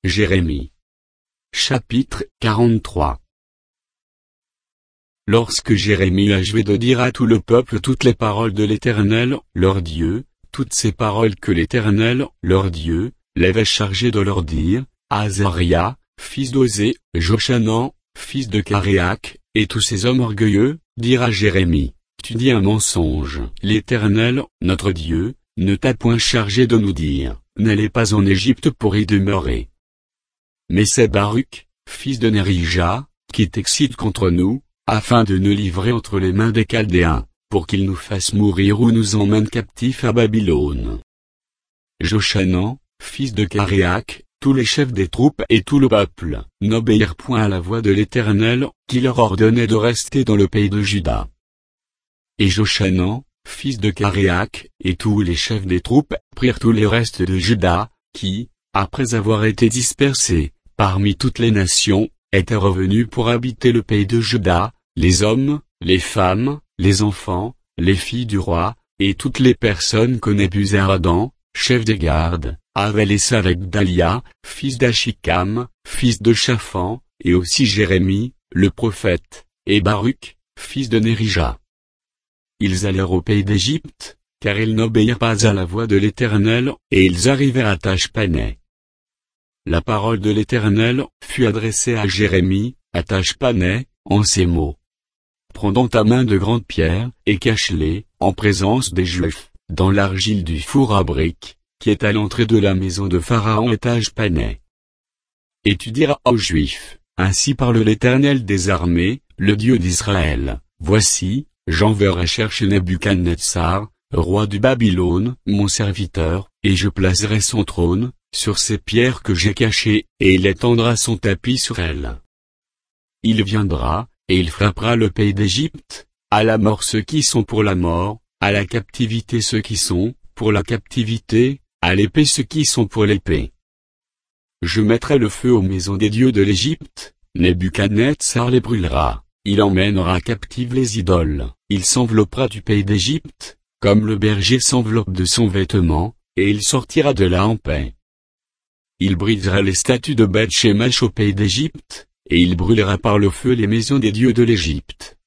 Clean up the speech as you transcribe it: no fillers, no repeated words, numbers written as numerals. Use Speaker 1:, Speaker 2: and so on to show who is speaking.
Speaker 1: Jérémie. Chapitre 43. Lorsque Jérémie achevait de dire à tout le peuple toutes les paroles de l'Éternel, leur Dieu, toutes ces paroles que l'Éternel, leur Dieu, l'avait chargé de leur dire, Azaria, fils d'Osée, Jochanan, fils de Caréac, et tous ces hommes orgueilleux, dirent à Jérémie, tu dis un mensonge. L'Éternel, notre Dieu, ne t'a point chargé de nous dire, n'allez pas en Égypte pour y demeurer. Mais c'est Baruch, fils de Nérija, qui t'excite contre nous, afin de nous livrer entre les mains des Chaldéens, pour qu'ils nous fassent mourir ou nous emmènent captifs à Babylone. Jochanan, fils de Caréac, tous les chefs des troupes et tout le peuple, n'obéirent point à la voix de l'Éternel, qui leur ordonnait de rester dans le pays de Juda. Et Jochanan, fils de Caréac, et tous les chefs des troupes, prirent tous les restes de Juda, qui, après avoir été dispersés, parmi toutes les nations, étaient revenus pour habiter le pays de Juda, les hommes, les femmes, les enfants, les filles du roi, et toutes les personnes que Nebuzaradan, chef des gardes, avait laissé avec Dalia, fils d'Achikam, fils de Shaphan, et aussi Jérémie, le prophète, et Baruch, fils de Nérija. Ils allèrent au pays d'Égypte, car ils n'obéirent pas à la voix de l'Éternel, et ils arrivèrent à Tachpanais. La parole de l'Éternel fut adressée à Jérémie, à Tachpanais, en ces mots. Prends dans ta main de grandes pierres, et cache-les, en présence des Juifs, dans l'argile du four à briques, qui est à l'entrée de la maison de Pharaon et Tachpanais. Et tu diras aux Juifs, ainsi parle l'Éternel des armées, le Dieu d'Israël, voici, j'enverrai chercher Nebuchadnezzar, roi du Babylone, mon serviteur, et je placerai son trône, sur ces pierres que j'ai cachées, et il étendra son tapis sur elles. Il viendra, et il frappera le pays d'Égypte, à la mort ceux qui sont pour la mort, à la captivité ceux qui sont, pour la captivité, à l'épée ceux qui sont pour l'épée. Je mettrai le feu aux maisons des dieux de l'Égypte, Nebuchadnezzar les brûlera, il emmènera captives les idoles, il s'enveloppera du pays d'Égypte, comme le berger s'enveloppe de son vêtement, et il sortira de là en paix. Il brisera les statues de Beth-Shemesh au pays d'Égypte, et il brûlera par le feu les maisons des dieux de l'Égypte.